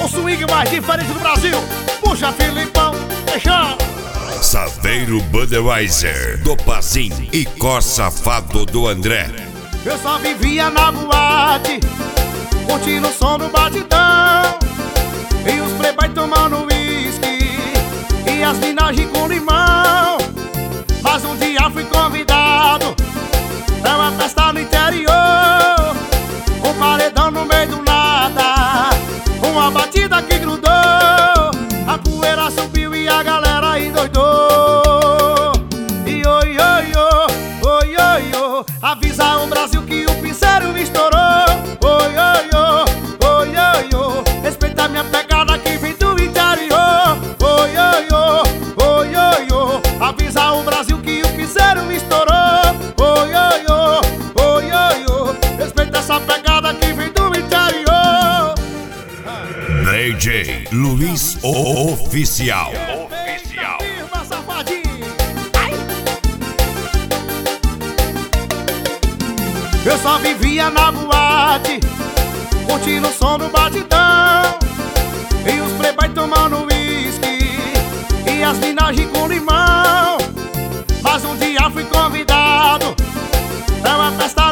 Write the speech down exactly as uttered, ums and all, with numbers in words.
o swing mais diferente do Brasil. Puxa, Filipão, deixa. Saveiro Budweiser, do Pazim e Cor Safado do André. Eu só vivia na boate, curtindo o som do batidão, e os playboy tomando whisky e as minagens com limão. Mas um dia fui convidado pra uma festa no interior, um paredão no meio do nada, uma batida que grudou, a poeira subiu e a galera endoidou. E oi, oi, oi, oi, oi, oi, avisa o Brasil que o piseiro estourou. Oi, oi, oi, oi, oi, oi, respeita minha pegada que vem do interior. Oi, oi, oi, oi, oi, oi, avisa o Brasil que o piseiro estourou. Oi, oi, oi, oi, oi, oi, respeita essa pegada que vem do interior. D J Luiz Oficial. Oficial. Eu só vivia na boate, curtindo o som do batidão, e os playboy tomando whisky e as minagens com limão. Mas um dia fui convidado pra uma festa